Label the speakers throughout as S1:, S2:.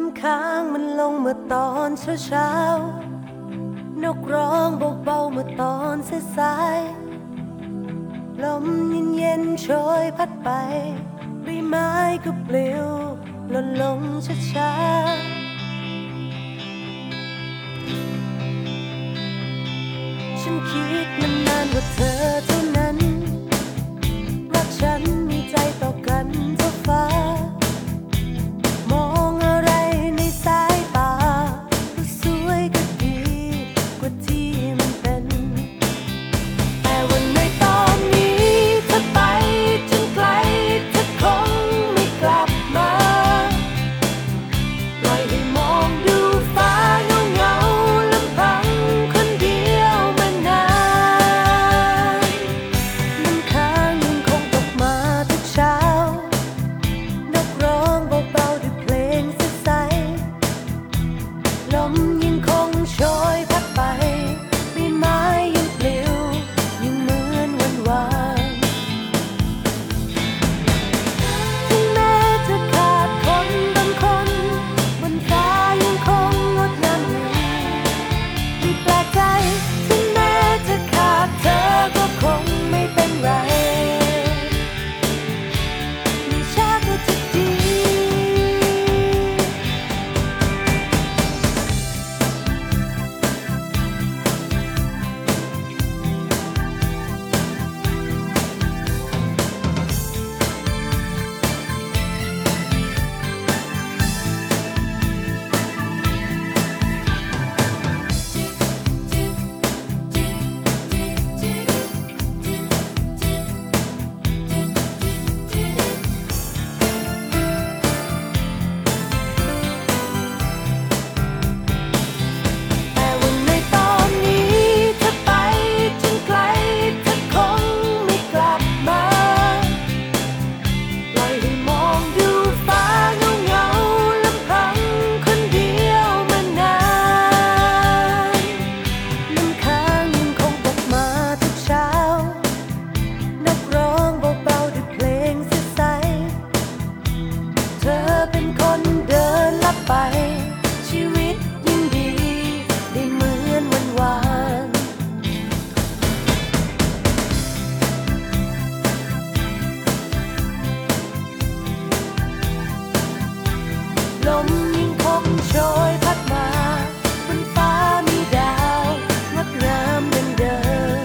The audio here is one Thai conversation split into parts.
S1: ำค้างมันลงเมื่อตอนเช้านกร้องเบาๆเมื่อตอนสายๆลมเย็นๆโชยพัดไปใบไม้ก็ปลิวหล่นลงช้าๆฉันคิดนานๆว่าเธอเท่านั้นรักฉันมีใจต่อกันเท่าฟ้ามองอะไรในสายตาก็สวยก็ดีกว่าที่มันเป็นแต่วันในตอนนี้เธอไปจนไกลเธอคงไม่กลับมาปล่อยให้มองดูฟ้าเงาลำพังคนเดียวมานานน้ำค้างยังคงตกมาทุกเช้านกร้องเบาๆด้วยเพลงใสๆลมยังคงโชยพัดไปใบไม้ยังปลิวยังเหมือนวันวานถึงแม้จะขาดคนบางคนบนฟ้ายังคงงดงามอยู่ไม่แปลกใจถึงแม้จะขาดเธอก็คงไม่เป็นไรไม่ช้าก็จะดีแต่วันในตอนนี้เธอไปจนไกลเธอคงไม่กลับมาปล่อยให้มองดูฟ้าเงาลำพังคนเดียวมานานน้ำค้างยังคงตกมาทุกเช้านกร้องเบาๆด้วยเพลงใสๆเธอเป็นคนเดินลับไปชีวิตยิ่งดีได้เหมือนวันวานลมยังคงโชยพัดมาบนฟ้ามีดาวงดงามเหมือนเดิม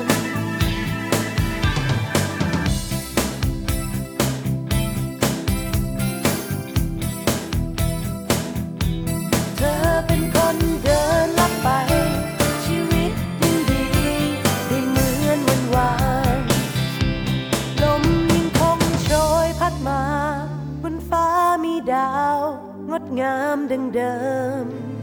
S1: เธอเป็นคนเดินลับไปชีวิตยิ่งดีได้เหมือนวันวานลมยังคงโชยพัดมาบนฟ้ามีดาวงดงามดังเดิม